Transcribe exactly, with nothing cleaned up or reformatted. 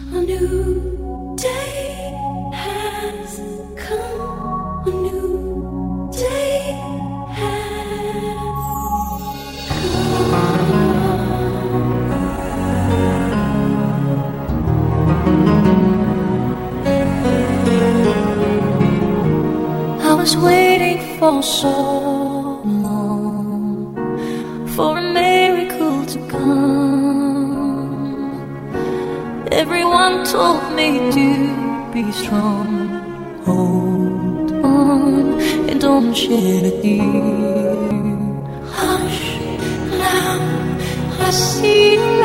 A new day has come. A new day has come. I was waiting for so long for a miracle to come. Everyone told me to be strong. Hold on and don't shed a tear. Hush, now I see